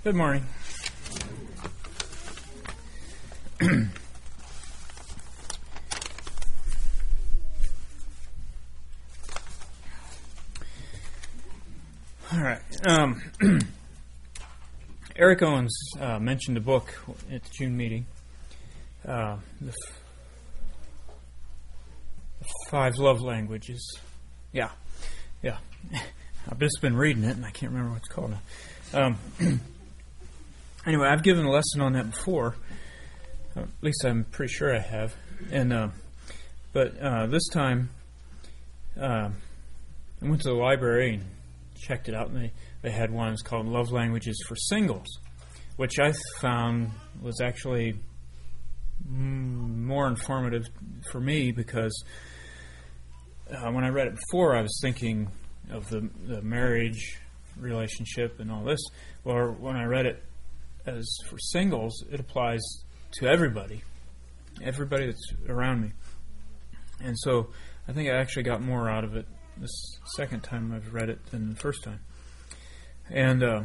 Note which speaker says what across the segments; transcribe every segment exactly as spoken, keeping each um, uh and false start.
Speaker 1: Good morning. All right. Um, Eric Owens uh, mentioned a book at the June meeting, uh, the, f- the Five Love Languages. Yeah, yeah. I've just been reading it, and I can't remember what it's called now. Um, anyway, I've given a lesson on that before. Uh, at least I'm pretty sure I have. And uh, but uh, this time, uh, I went to the library and checked it out, and they, they had one that's called Love Languages for Singles, which I found was actually mm, more informative for me because uh, when I read it before, I was thinking of the, the marriage relationship and all this. Well, when I read it as for singles, it applies to everybody, everybody that's around me. And so I think I actually got more out of it this second time I've read it than the first time. And uh,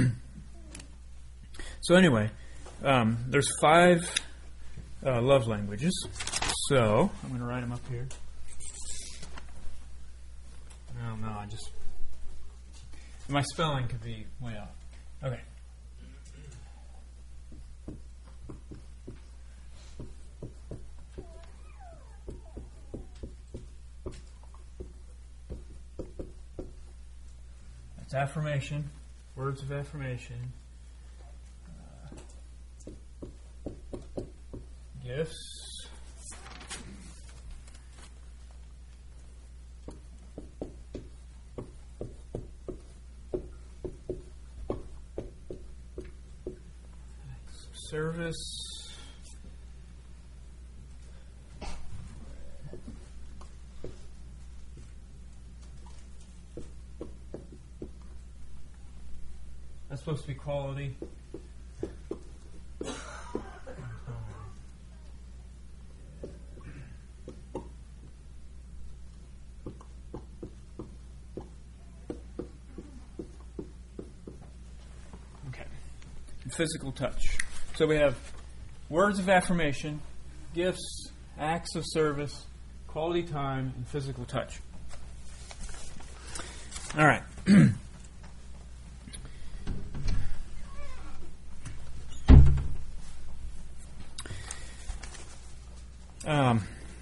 Speaker 1: so anyway, um, there's five uh, love languages. So I'm going to write them up here. I don't know, I just... My spelling could be way off. Okay. That's affirmation, words of affirmation, uh, gifts, service, that's supposed to be quality. Okay. And physical touch. So we have words of affirmation, gifts, acts of service, quality time, and physical touch. All right. um,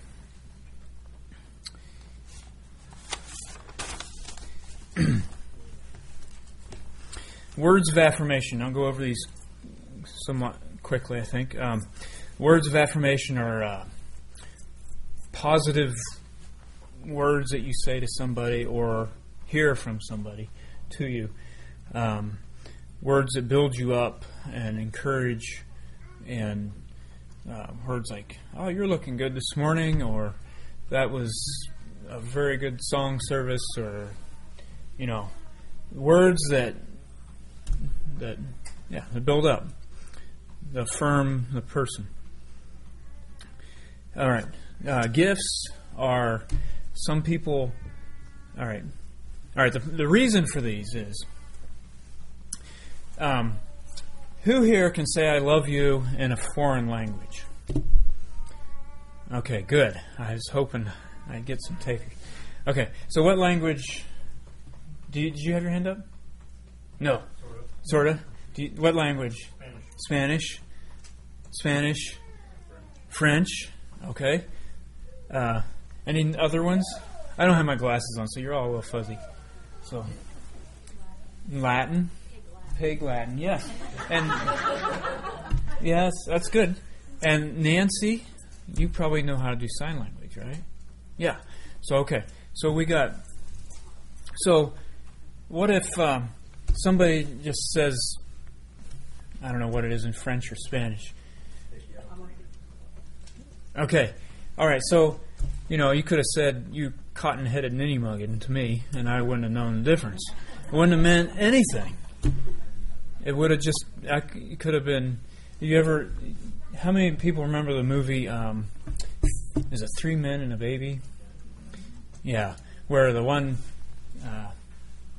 Speaker 1: words of affirmation. I'll go over these somewhat quickly, I think. Um, words of affirmation are uh, positive words that you say to somebody or hear from somebody to you. Um, words that build you up and encourage, and uh, words like, oh, you're looking good this morning, or that was a very good song service, or, you know, words that, that yeah, that build up. Affirm the person. All right. Uh, gifts are some people. All right. All right. The, the reason for these is um, who here can say I love you in a foreign language? Okay, good. I was hoping I'd get some takers. Okay. So what language? Do you, did you have your hand up? No. Sort of. Sort of. What language? Spanish. Spanish, French, okay. Uh, any other ones? I don't have my glasses on, so you're all a little fuzzy. So, Latin, Pig Latin, yes. And yes, that's good. And Nancy, you probably know how to do sign language, right? Yeah. So okay. So we got. So, what if um, somebody just says, I don't know what it is in French or Spanish. Okay. All right. So, you know, you could have said, you cotton-headed ninny-muggin to me, and I wouldn't have known the difference. It wouldn't have meant anything. It would have just, I, it could have been, you ever, how many people remember the movie, um, is it Three Men and a Baby? Yeah. Where the one, uh,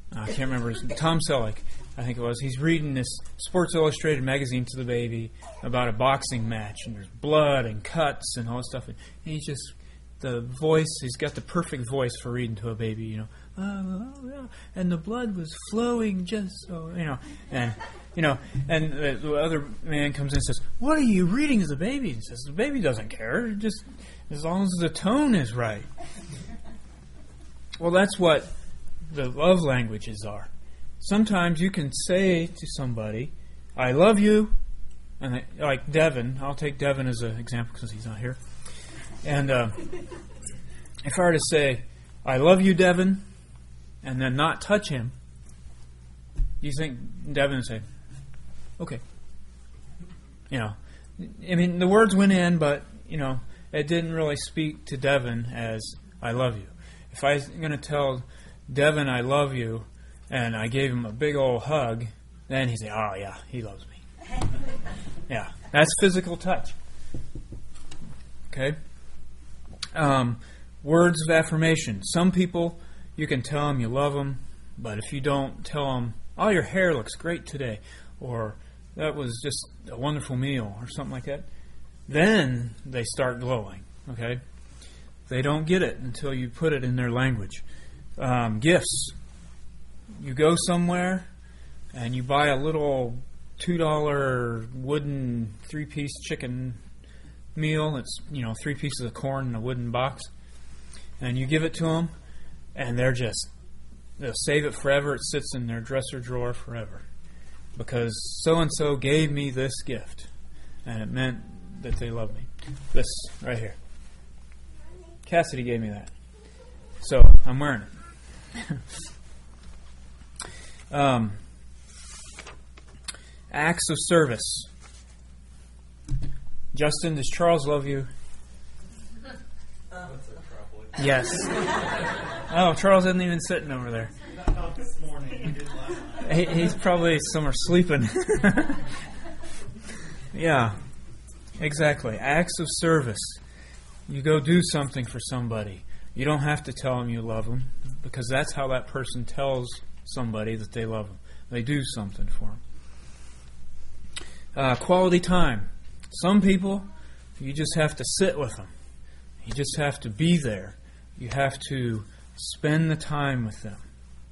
Speaker 1: I can't remember his Tom Selleck, I think it was. He's reading this Sports Illustrated magazine to the baby about a boxing match, and there's blood and cuts and all this stuff. And he's just the voice. He's got the perfect voice for reading to a baby. You know, oh, yeah. And the blood was flowing just so, you know, and you know, and the, the other man comes in and says, "What are you reading to the baby?" He says, "The baby doesn't care. Just as long as the tone is right." Well, that's what the love languages are. Sometimes you can say to somebody, "I love you," and I, like Devin. I'll take Devin as an example because he's not here. And uh, if I were to say, "I love you, Devin," and then not touch him, you think Devin would say, "Okay." You know, I mean, the words went in, but you know, it didn't really speak to Devin as "I love you." If I'm going to tell Devin I love you, and I gave him a big old hug, then he'd say, "Oh yeah, he loves me." Yeah, that's physical touch. Okay. Um, words of affirmation. Some people, you can tell them you love them, but if you don't tell them, "Oh, your hair looks great today," or "That was just a wonderful meal," or something like that, then they start glowing. Okay. They don't get it until you put it in their language. Um, gifts. You go somewhere and you buy a little two dollar wooden three-piece chicken meal. It's, you know, three pieces of corn in a wooden box. And you give it to them, and they're just, they'll save it forever. It sits in their dresser drawer forever. Because so-and-so gave me this gift, and it meant that they love me. This right here. Cassidy gave me that. So, I'm wearing it. um, acts of service. Justin, does Charles love you? Yes. Oh, Charles isn't even sitting over there.
Speaker 2: Not this morning. He did last night.
Speaker 1: He, he's probably somewhere sleeping. Yeah, exactly. Acts of service. You go do something for somebody. You don't have to tell them you love them, because that's how that person tells somebody that they love them. They do something for them. Uh, quality time. Some people, you just have to sit with them. You just have to be there. You have to spend the time with them.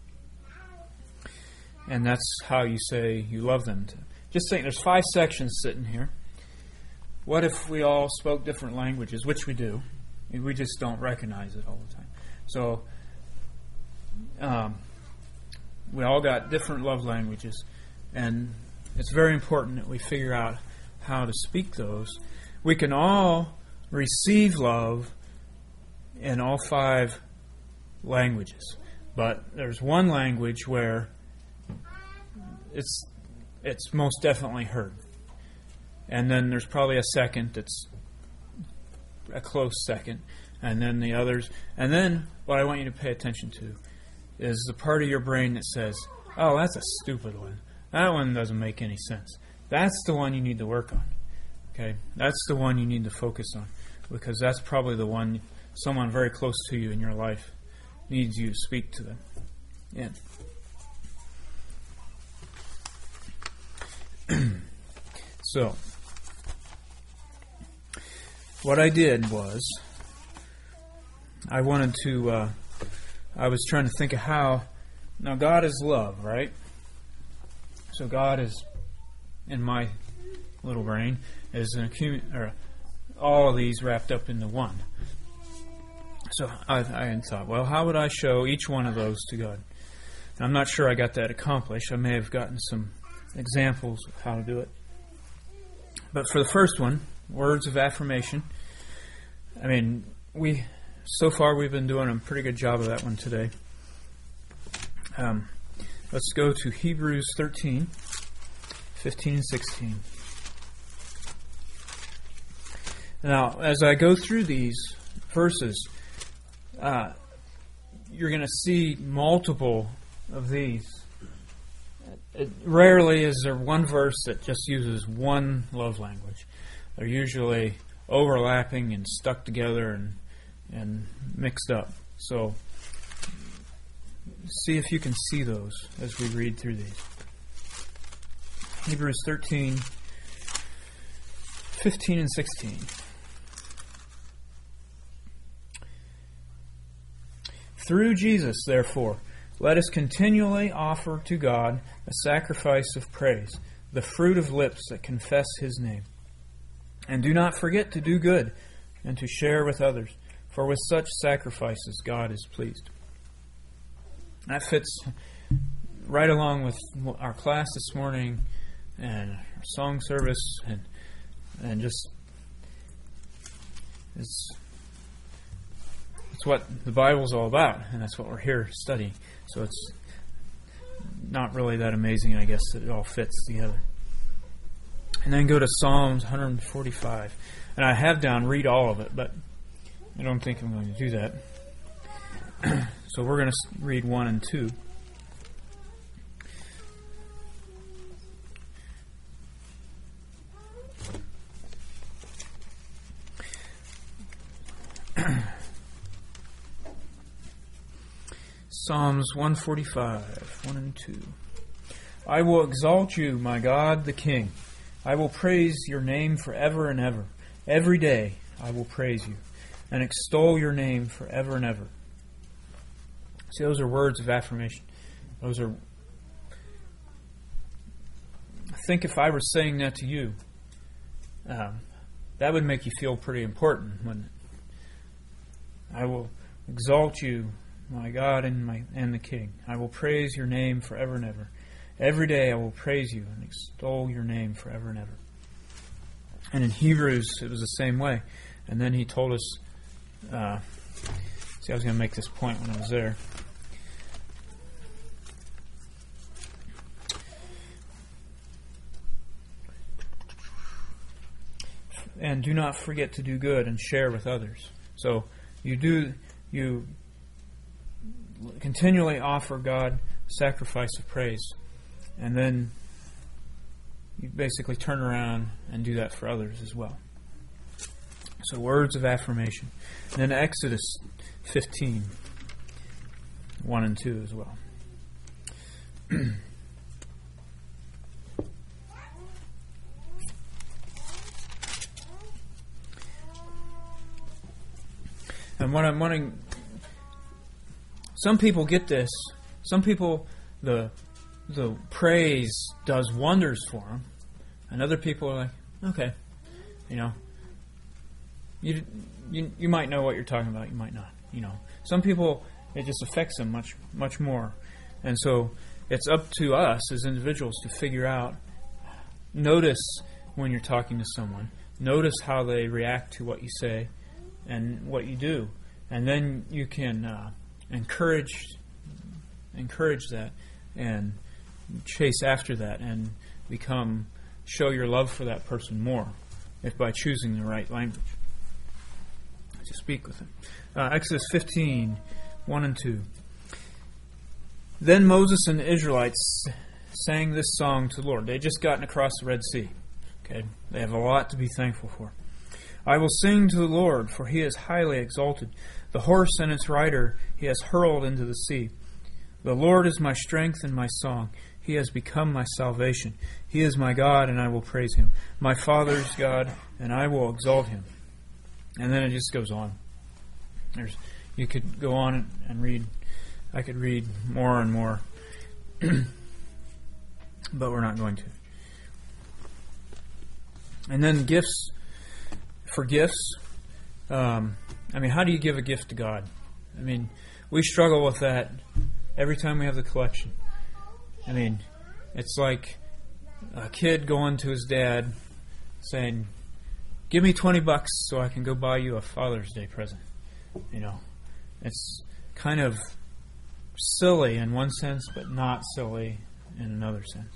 Speaker 1: And that's how you say you love them. Just think, there's five sections sitting here. What if we all spoke different languages, which we do. We just don't recognize it all the time. So, um, we all got different love languages. And it's very important that we figure out how to speak those. We can all receive love in all five languages. But there's one language where it's it's most definitely heard. And then there's probably a second that's a close second. And then the others. And then what I want you to pay attention to is the part of your brain that says, "Oh, that's a stupid one. That one doesn't make any sense." That's the one you need to work on. Okay? That's the one you need to focus on. Because that's probably the one someone very close to you in your life needs you to speak to them. Yeah. So, what I did was, I wanted to, uh, I was trying to think of how, now God is love, right? So God is, in my little brain, is an accum- or all of these wrapped up into one. So I, I thought, well, how would I show each one of those to God? And I'm not sure I got that accomplished. I may have gotten some examples of how to do it. But for the first one, words of affirmation, I mean, we so far we've been doing a pretty good job of that one today. Um, let's go to Hebrews thirteen, fifteen and sixteen. Now, as I go through these verses, uh, you're going to see multiple of these. It rarely is there one verse that just uses one love language. They're usually overlapping and stuck together and and mixed up. So see if you can see those as we read through these. Hebrews thirteen, fifteen and sixteen. Through Jesus, therefore, let us continually offer to God a sacrifice of praise, the fruit of lips that confess His name. And do not forget to do good and to share with others, for with such sacrifices God is pleased. That fits right along with our class this morning and our song service, and and just it's it's what the Bible's all about, and that's what we're here studying. So it's not really that amazing, I guess, that it all fits together. And then go to Psalms one forty-five. And I have down read all of it, but I don't think I'm going to do that. So we're going to read one and two. Psalms one forty-five, one and two. I will exalt you, my God, the King. I will praise your name forever and ever. Every day I will praise you and extol your name forever and ever. See, those are words of affirmation. Those are... I think if I were saying that to you, um, that would make you feel pretty important, wouldn't it? I will exalt you, my God and my and the King. I will praise your name forever and ever. Every day I will praise you and extol your name forever and ever. And in Hebrews, it was the same way. And then he told us, uh, see, I was going to make this point when I was there. And do not forget to do good and share with others. So you do, you continually offer God sacrifice of praise. And then you basically turn around and do that for others as well. So words of affirmation. And then Exodus fifteen, one and two as well. And what I'm wanting, some people get this. Some people, the the praise does wonders for them, and other people are like, okay, you know, you you you might know what you're talking about, you might not, you know. Some people, it just affects them much much more, and so it's up to us as individuals to figure out. Notice when you're talking to someone. Notice how they react to what you say and what you do, and then you can uh, encourage encourage that and chase after that and become show your love for that person more, if by choosing the right language to speak with them. Uh, Exodus fifteen, one and two. Then Moses and the Israelites sang this song to the Lord. They had just gotten across the Red Sea. Okay, they have a lot to be thankful for. I will sing to the Lord, for he is highly exalted. The horse and its rider he has hurled into the sea. The Lord is my strength and my song. He has become my salvation. He is my God, and I will praise him. My Father's God, and I will exalt him. And then it just goes on. There's, you could go on and read. I could read more and more. But we're not going to. And then gifts. For gifts, um, I mean, how do you give a gift to God? I mean, we struggle with that every time we have the collection. I mean, it's like a kid going to his dad saying, give me twenty bucks so I can go buy you a Father's Day present. You know, it's kind of silly in one sense, but not silly in another sense.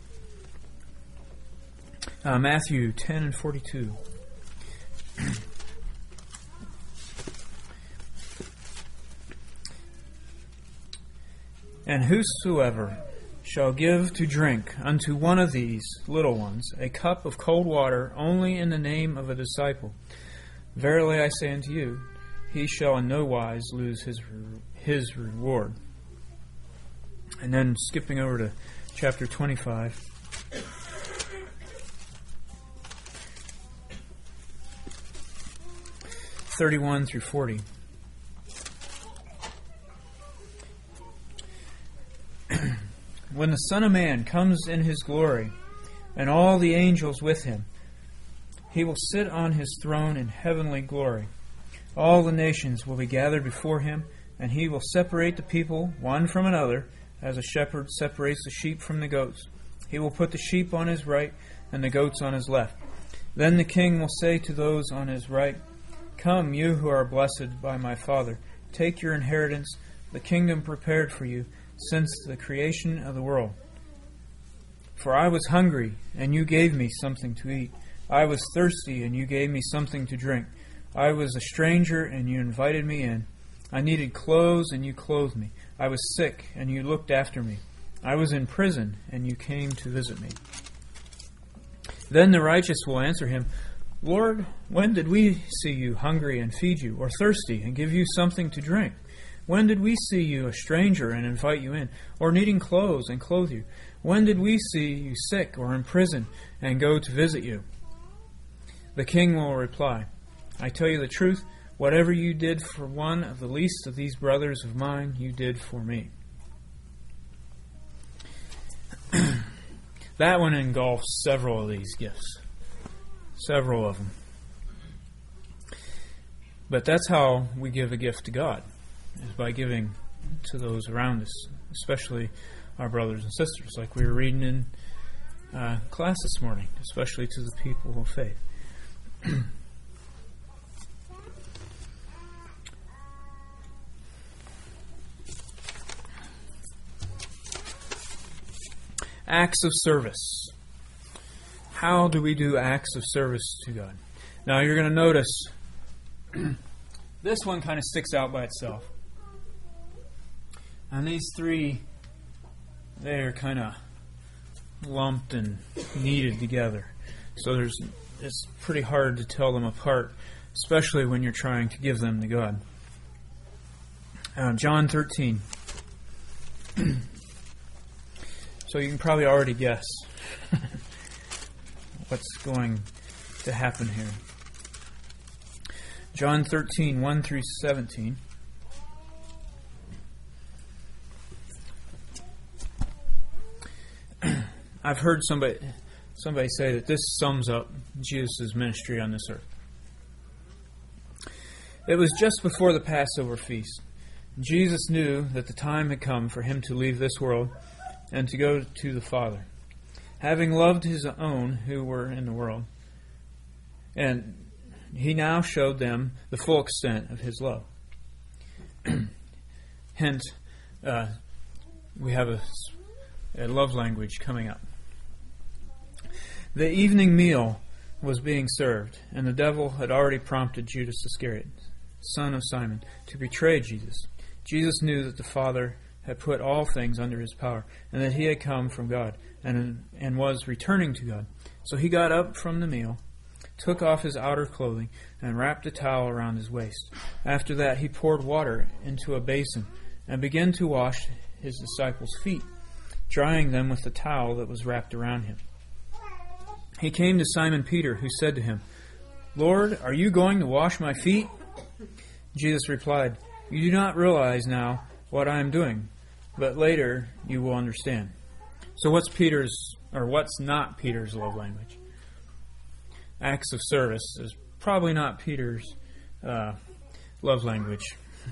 Speaker 1: Uh, Matthew ten and forty-two. And whosoever shall give to drink unto one of these little ones a cup of cold water only in the name of a disciple, verily I say unto you, he shall in no wise lose his his reward. And then skipping over to chapter twenty-five. thirty-one through forty. When the Son of Man comes in his glory, and all the angels with him, he will sit on his throne in heavenly glory. All the nations will be gathered before him, and he will separate the people one from another, as a shepherd separates the sheep from the goats. He will put the sheep on his right, and the goats on his left. Then the king will say to those on his right, "Come, you who are blessed by my Father, take your inheritance, the kingdom prepared for you since the creation of the world. For I was hungry, and you gave me something to eat. I was thirsty, and you gave me something to drink. I was a stranger, and you invited me in. I needed clothes, and you clothed me. I was sick, and you looked after me. I was in prison, and you came to visit me." Then the righteous will answer him, "Lord, when did we see you hungry and feed you, or thirsty and give you something to drink? When did we see you a stranger and invite you in, or needing clothes and clothe you? When did we see you sick or in prison and go to visit you?" The king will reply, "I tell you the truth, whatever you did for one of the least of these brothers of mine, you did for me." That one engulfs several of these gifts. Several of them. But that's how we give a gift to God, is by giving to those around us, especially our brothers and sisters, like we were reading in uh, class this morning, especially to the people of faith. Acts of service. How do we do acts of service to God? Now you're going to notice this one kind of sticks out by itself. And these three, they're kind of lumped and kneaded together. So there's it's pretty hard to tell them apart, especially when you're trying to give them to God. Uh, John thirteen. So you can probably already guess what's going to happen here. John thirteen, one through seventeen. I've heard somebody somebody say that this sums up Jesus' ministry on this earth. It was just before the Passover feast. Jesus knew that the time had come for him to leave this world and to go to the Father, having loved his own who were in the world. And he now showed them the full extent of his love. Hence, uh, we have a, a love language coming up. The evening meal was being served, and the devil had already prompted Judas Iscariot, son of Simon, to betray Jesus. Jesus knew that the Father had put all things under his power, and that he had come from God, and and was returning to God. So he got up from the meal, took off his outer clothing, and wrapped a towel around his waist. After that he poured water into a basin, and began to wash his disciples' feet, drying them with the towel that was wrapped around him. He came to Simon Peter, who said to him, "Lord, are you going to wash my feet?" Jesus replied, "You do not realize now what I am doing, but later you will understand." So what's Peter's, or what's not Peter's love language? Acts of service is probably not Peter's uh, love language.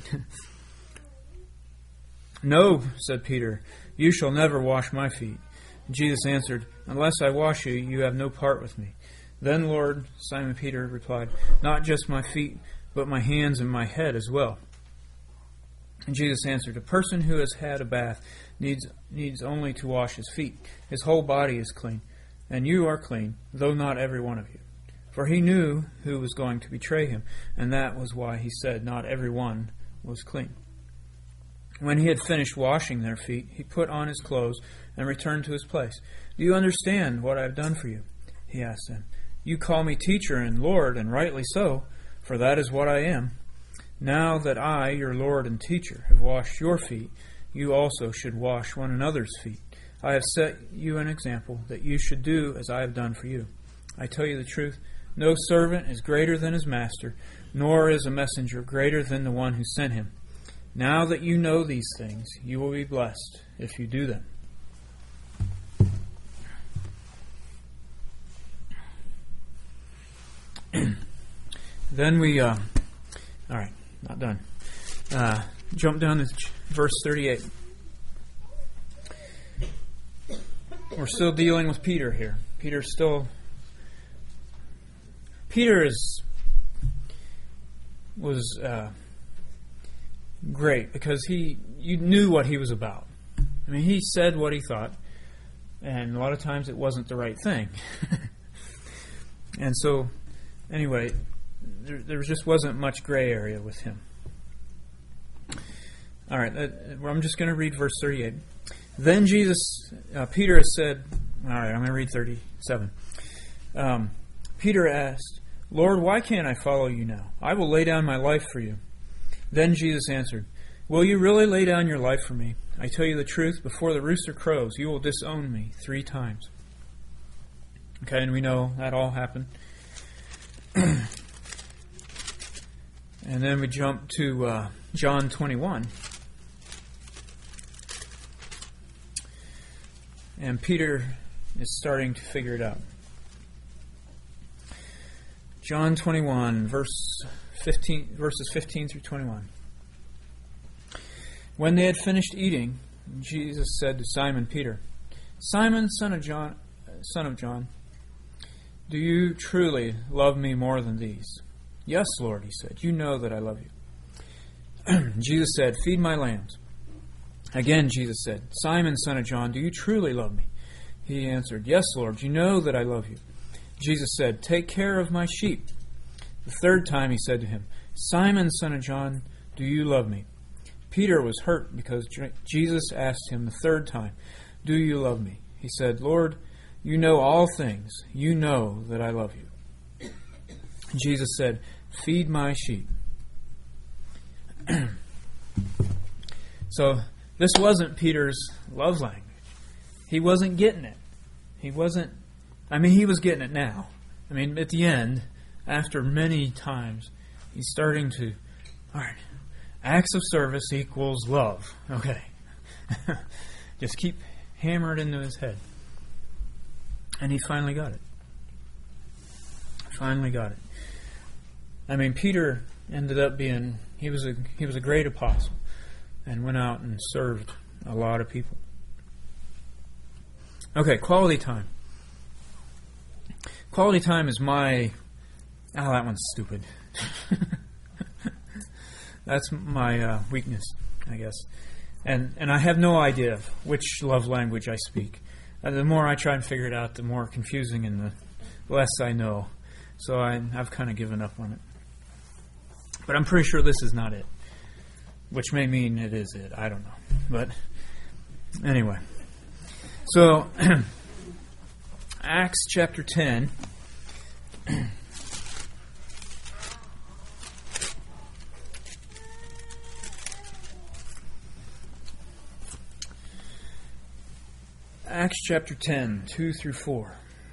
Speaker 1: "No," said Peter, "you shall never wash my feet." Jesus answered, "Unless I wash you, you have no part with me." "Then, Lord," Simon Peter replied, "not just my feet, but my hands and my head as well." And Jesus answered, "A person who has had a bath needs needs only to wash his feet. His whole body is clean, and you are clean, though not every one of you." For he knew who was going to betray him, and that was why he said not every one was clean. When he had finished washing their feet, he put on his clothes and returned to his place. "Do you understand what I have done for you?" he asked them. "You call me teacher and Lord, and rightly so, for that is what I am. Now that I, your Lord and teacher, have washed your feet, you also should wash one another's feet. I have set you an example that you should do as I have done for you. I tell you the truth, no servant is greater than his master, nor is a messenger greater than the one who sent him. Now that you know these things, you will be blessed if you do them. Then we, uh, all right, not done. Uh, jump down to verse thirty-eight. We're still dealing with Peter here. Peter's still... Peter is was uh, great because he you knew what he was about. I mean, he said what he thought, and a lot of times it wasn't the right thing. And so, anyway, there, there just wasn't much gray area with him. All right, uh, I'm just going to read verse thirty-eight. Then Jesus, uh, Peter said, all right, I'm going to read thirty-seven. Um, Peter asked, Lord, why can't I follow you now? I will lay down my life for you. Then Jesus answered, will you really lay down your life for me? I tell you the truth, before the rooster crows, you will disown me three times. Okay, and we know that all happened. And then we jump to uh, John twenty-one. And Peter is starting to figure it out. John twenty-one, verse fifteen, verses fifteen through twenty-one. When they had finished eating, Jesus said to Simon Peter, Simon, son of John, son of John, do you truly love me more than these? Yes, Lord, he said. You know that I love you. Jesus said, feed my lambs. Again, Jesus said, Simon, son of John, do you truly love me? He answered, yes, Lord, you know that I love you. Jesus said, take care of my sheep. The third time he said to him, Simon, son of John, do you love me? Peter was hurt because Jesus asked him the third time, do you love me? He said, Lord, you know all things. You know that I love you. Jesus said, feed my sheep. So this wasn't Peter's love language. He wasn't getting it. He wasn't, I mean, he was getting it now. I mean, at the end, after many times, he's starting to, all right, acts of service equals love. Okay. Just keep hammering it into his head. And he finally got it. Finally got it. I mean, Peter ended up being, he was a he was a great apostle and went out and served a lot of people. Okay, quality time. Quality time is my, oh, that one's stupid. That's my uh, weakness, I guess. And and I have no idea which love language I speak. Uh, the more I try and figure it out, the more confusing and the less I know. So I, I've kind of given up on it. But I'm pretty sure this is not it. Which may mean it is it. I don't know. But anyway. So, Acts chapter ten. Acts chapter ten, two through four.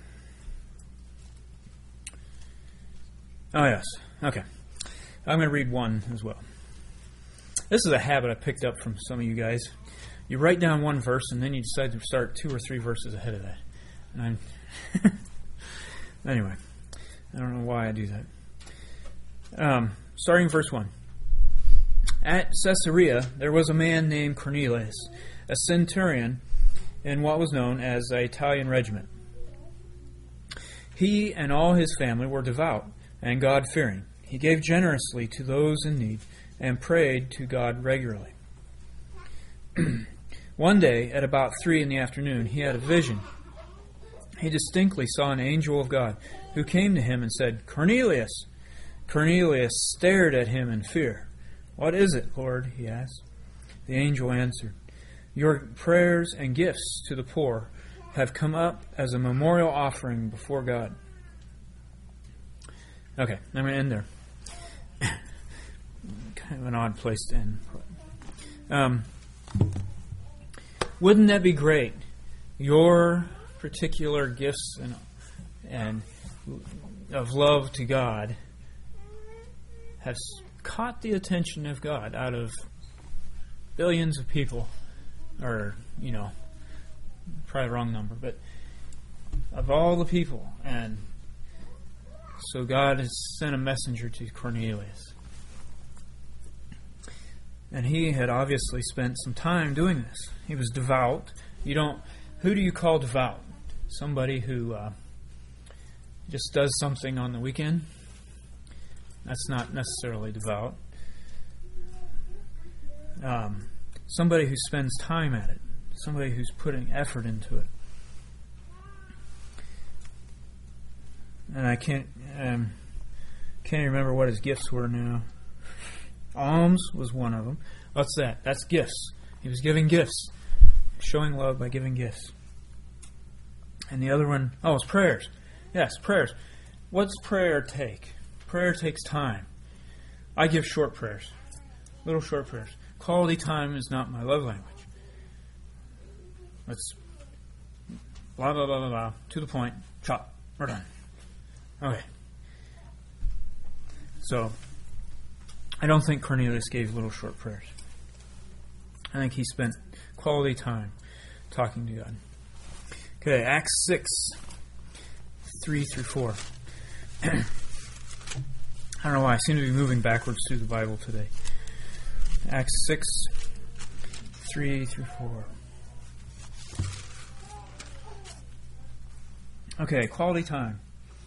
Speaker 1: Oh, yes. Okay. I'm going to read one as well. This is a habit I picked up from some of you guys. You write down one verse and then you decide to start two or three verses ahead of that. And I'm anyway, I don't know why I do that. Um, starting verse one. At Caesarea, there was a man named Cornelius, a centurion in what was known as the Italian regiment. He and all his family were devout and God-fearing. He gave generously to those in need and prayed to God regularly. One day, at about three in the afternoon, he had a vision. He distinctly saw an angel of God who came to him and said, Cornelius! Cornelius stared at him in fear. What is it, Lord? He asked. The angel answered, your prayers and gifts to the poor have come up as a memorial offering before God. Okay, I'm going to end there. Kind of an odd place to end. Um, Wouldn't that be great? Your particular gifts and and of love to God has caught the attention of God out of billions of people, or, you know, probably the wrong number, but of all the people. And so God has sent a messenger to Cornelius. And he had obviously spent some time doing this. He was devout. You don't, who do you call devout? Somebody who uh, just does something on the weekend? That's not necessarily devout. Um, somebody who spends time at it. Somebody who's putting effort into it. And I can't um, can't remember what his gifts were now. Alms was one of them. What's that? That's gifts. He was giving gifts. Showing love by giving gifts. And the other one, oh, it's prayers. Yes, prayers. What's prayer take? Prayer takes time. I give short prayers. Little short prayers. Quality time is not my love language. Let's blah, blah, blah, blah, blah. To the point. Chop. We're done. Okay. So, I don't think Cornelius gave little short prayers. I think he spent quality time talking to God. Okay, Acts six, three through four. I don't know why, I seem to be moving backwards through the Bible today. Acts six, three through four. Okay, quality time.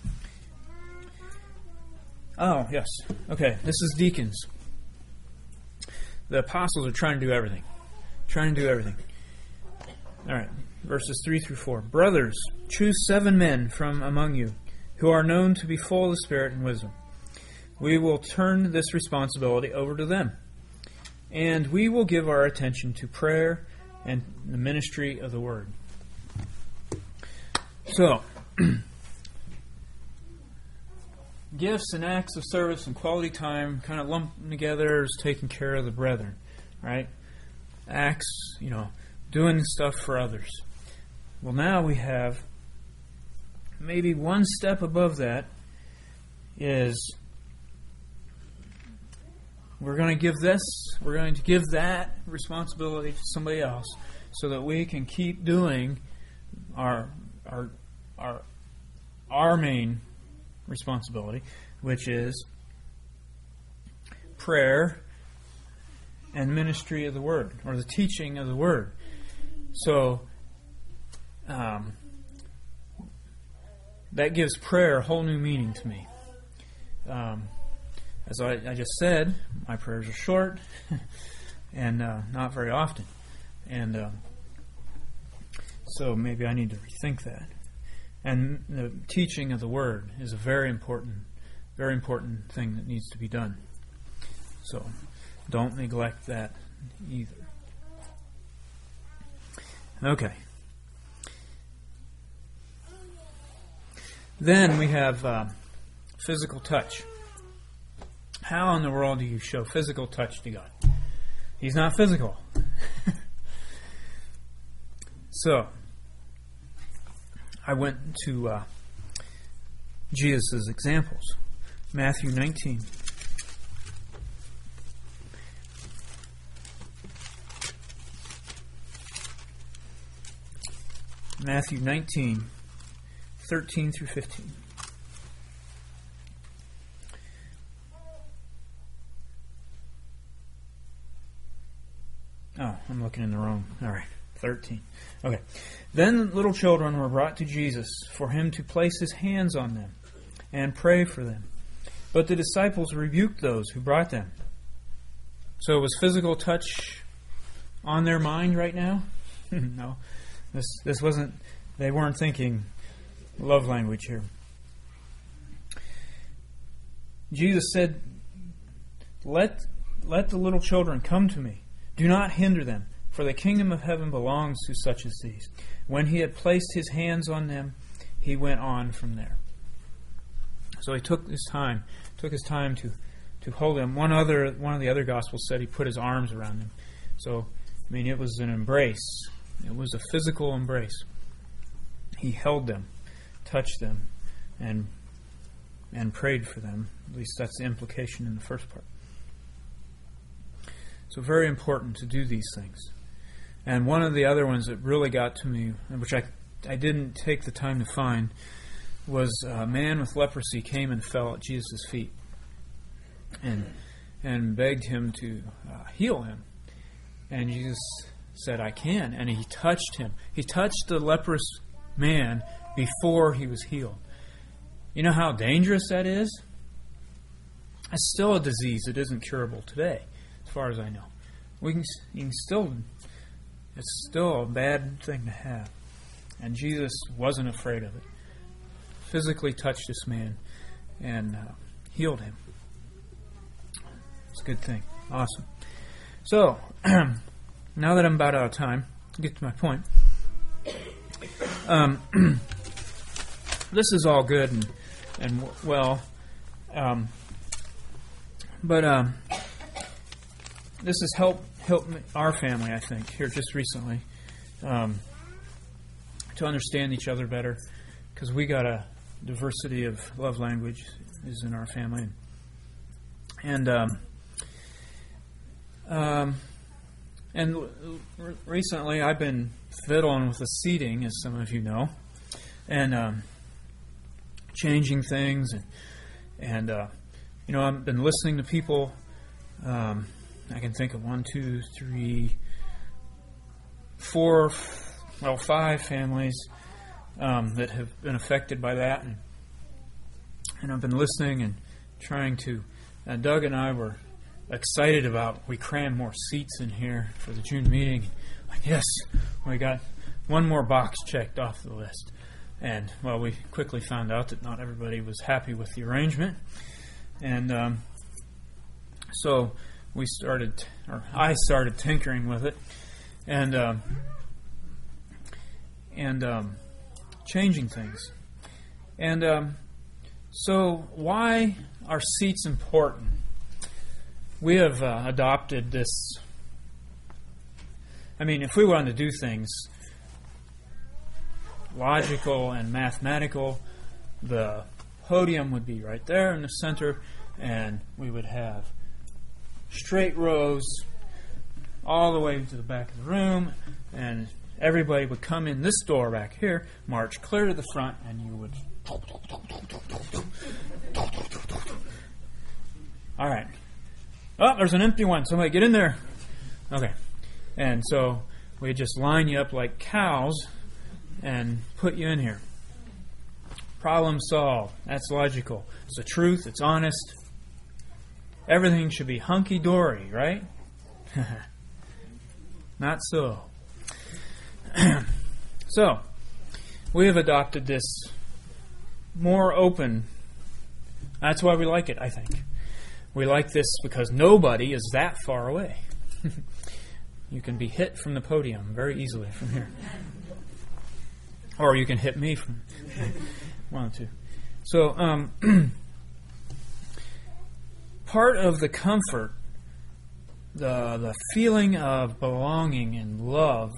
Speaker 1: Oh, yes. Okay, this is deacons. The apostles are trying to do everything. Trying to do everything. All right, verses three through four. Brothers, choose seven men from among you who are known to be full of the Spirit and wisdom. We will turn this responsibility over to them, and we will give our attention to prayer and the ministry of the Word. So, gifts and acts of service and quality time kind of lumped together as taking care of the brethren, right? Acts, you know, doing stuff for others. Well, now we have maybe one step above that is we're going to give this, we're going to give that responsibility to somebody else so that we can keep doing our our our our main responsibility, which is prayer and ministry of the Word, or the teaching of the Word. So, um, that gives prayer a whole new meaning to me. Um, as I, I just said, my prayers are short and uh, not very often. And uh, so maybe I need to rethink that. And the teaching of the Word is a very important, very important thing that needs to be done. So don't neglect that either. Okay. Then we have uh, physical touch. How in the world do you show physical touch to God? He's not physical. So, I went to uh, Jesus' examples. Matthew nineteen. Matthew nineteen, thirteen through fifteen. Oh, I'm looking in the wrong. All right, thirteen. Okay. Then little children were brought to Jesus for him to place his hands on them and pray for them. But the disciples rebuked those who brought them. So was physical touch on their mind right now? No. This this wasn't, they weren't thinking love language here. Jesus said, Let let the little children come to me. Do not hinder them, for the kingdom of heaven belongs to such as these. When he had placed his hands on them, he went on from there. So he took his time, took his time to, to hold them. One other one of the other gospels said he put his arms around them. So I mean, it was an embrace. It was a physical embrace. He held them, touched them, and and prayed for them. At least that's the implication in the first part. So very important to do these things. And one of the other ones that really got to me, which I, I didn't take the time to find, was a man with leprosy came and fell at Jesus' feet and and begged him to uh, heal him. And Jesus said, I can. And he touched him. He touched the leprous man before he was healed. You know how dangerous that is? It's still a disease that isn't curable today, as far as I know. We can, you can still, it's still a bad thing to have. And Jesus wasn't afraid of it. Physically touched this man and uh, healed him. It's a good thing. Awesome. So, now that I'm about out of time, to get to my point. Um, this is all good and, and well, um, but um, this has helped helped our family, I think, here just recently, um, to understand each other better, because we got a diversity of love language is in our family, and um, um, and r- recently I've been fiddling with the seating, as some of you know, and um, changing things, and and uh, you know, I've been listening to people. Um, I can think of one, two, three, four, well, five families um, that have been affected by that, and, and I've been listening and trying to. Uh, Doug and I were excited about. We crammed more seats in here for the June meeting. Like, yes, we got one more box checked off the list. And, well, we quickly found out that not everybody was happy with the arrangement. And um, so we started, or I started tinkering with it and um, and um, changing things. And um, so why are seats important? We have uh, adopted this. I mean, if we wanted to do things logical and mathematical, the podium would be right there in the center, and we would have straight rows all the way to the back of the room, and everybody would come in this door back here, march clear to the front, and you would... All right. Oh, there's an empty one. Somebody get in there. Okay. And so we just line you up like cows and put you in here. Problem solved. That's logical. It's the truth. It's honest. Everything should be hunky-dory, right? Not so. So, we have adopted this more open. That's why we like it, I think. We like this because nobody is that far away. You can be hit from the podium very easily from here. Or you can hit me from one or two. So, um, part of the comfort, the the feeling of belonging and love,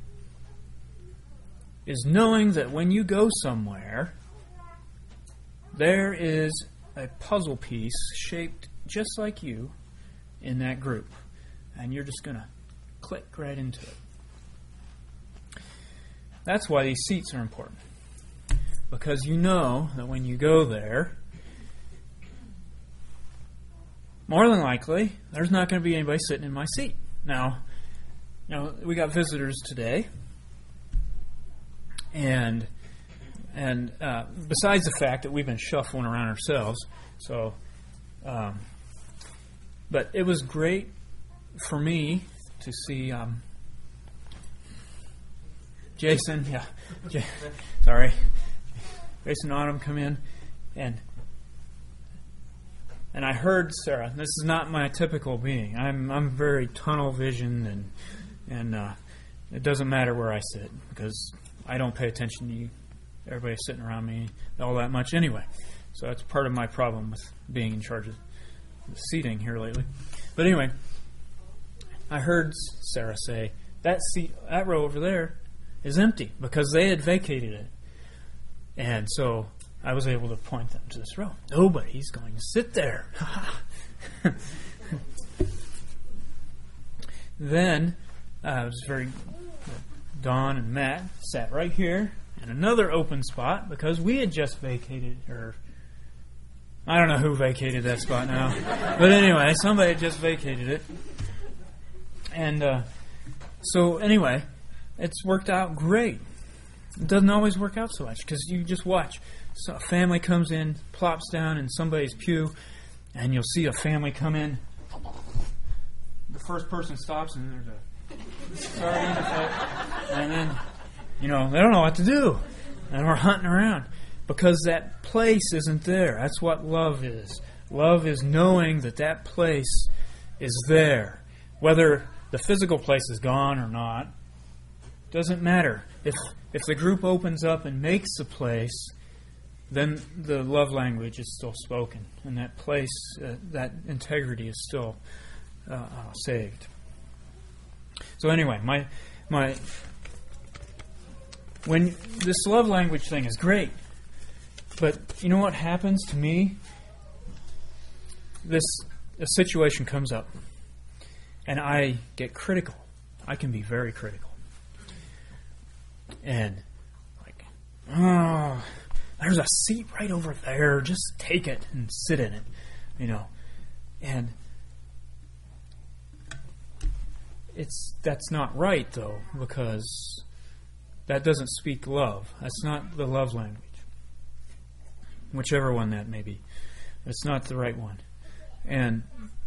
Speaker 1: is knowing that when you go somewhere, there is a puzzle piece shaped just like you in that group. And you're just going to click right into it. That's why these seats are important. Because you know that when you go there, more than likely, there's not going to be anybody sitting in my seat. Now, you know, we got visitors today. And and uh, besides the fact that we've been shuffling around ourselves, so, um, but it was great for me to see um, Jason, yeah, J- sorry, Jason Autumn come in, and and I heard Sarah. This is not my typical being. I'm I'm very tunnel vision, and and uh, it doesn't matter where I sit because I don't pay attention to you, everybody sitting around me all that much anyway. So that's part of my problem with being in charge of the seating here lately. But anyway, I heard Sarah say, that seat, that row over there, is empty because they had vacated it. And so I was able to point them to this row. Nobody's going to sit there. Then uh, I was very. Don and Matt sat right here in another open spot because we had just vacated, or I don't know who vacated that spot now. But anyway, somebody had just vacated it. And uh, so anyway, it's worked out great. It doesn't always work out so much because you just watch. So a family comes in, plops down in somebody's pew, and you'll see a family come in. The first person stops, and there's a sardine effect, and then, you know, they don't know what to do, and we're hunting around because that place isn't there. That's what love is. Love is knowing that that place is there. Whether the physical place is gone or not, doesn't matter. If if the group opens up and makes the place, then the love language is still spoken, and that place, uh, that integrity is still uh, uh, saved. So anyway, my my when this love language thing is great, but you know what happens to me? This a situation comes up, and I get critical. I can be very critical, and like, oh, there's a seat right over there. Just take it and sit in it, you know, and. It's that's not right, though, because that doesn't speak love. That's not the love language. Whichever one that may be. It's not the right one. And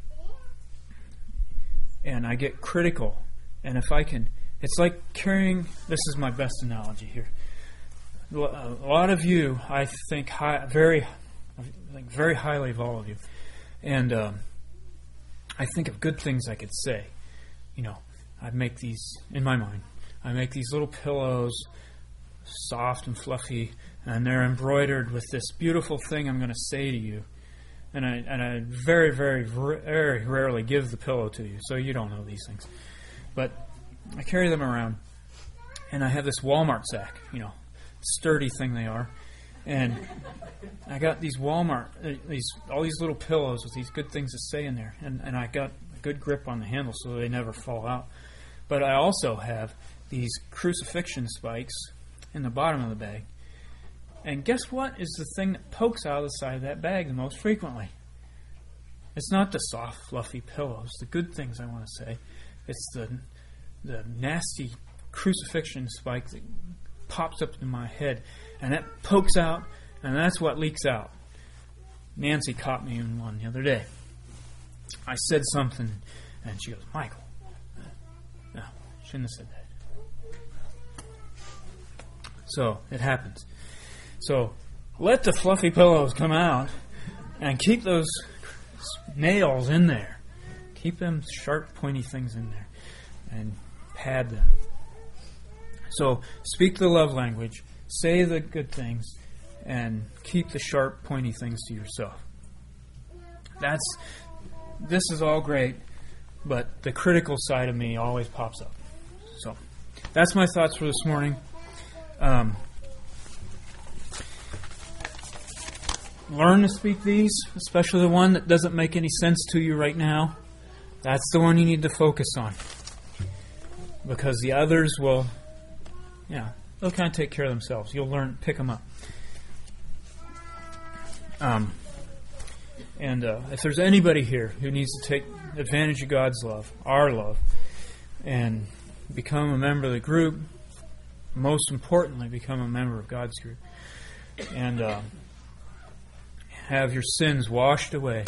Speaker 1: and I get critical. And if I can... It's like carrying... This is my best analogy here. A lot of you, I think, high, very, I think very highly of all of you. And um, I think of good things I could say. You know, I make these, in my mind, I make these little pillows, soft and fluffy, and they're embroidered with this beautiful thing I'm going to say to you. And I and I very, very, very rarely give the pillow to you, so you don't know these things. But I carry them around, and I have this Walmart sack, you know, sturdy thing they are. And I got these Walmart, uh, these all these little pillows with these good things to say in there. And, and I got good grip on the handle so they never fall out. But I also have these crucifixion spikes in the bottom of the bag. And guess what is the thing that pokes out of the side of that bag the most frequently? It's not the soft, fluffy pillows, the good things I want to say. It's the the nasty crucifixion spike that pops up in my head. And that pokes out, and that's what leaks out. Nancy caught me in one the other day. I said something, and she goes, Michael. No, shouldn't have said that. So, it happens. So, let the fluffy pillows come out, and keep those nails in there. Keep them sharp, pointy things in there, and pad them. So, speak the love language, say the good things, and keep the sharp, pointy things to yourself. That's... This is all great, but the critical side of me always pops up. So, that's my thoughts for this morning. Um, learn to speak these, especially the one that doesn't make any sense to you right now. That's the one you need to focus on. Because the others will, yeah, they'll kind of take care of themselves. You'll learn, pick them up. Um... And uh, if there's anybody here who needs to take advantage of God's love, our love, and become a member of the group, most importantly, become a member of God's group, and uh, have your sins washed away,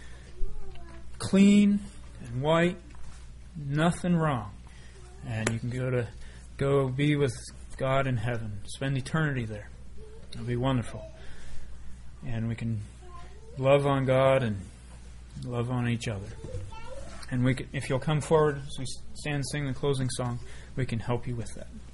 Speaker 1: clean and white, nothing wrong, and you can go to go be with God in heaven, spend eternity there. It'll be wonderful, and we can love on God and love on each other. And we can, if you'll come forward as we stand and sing the closing song, we can help you with that.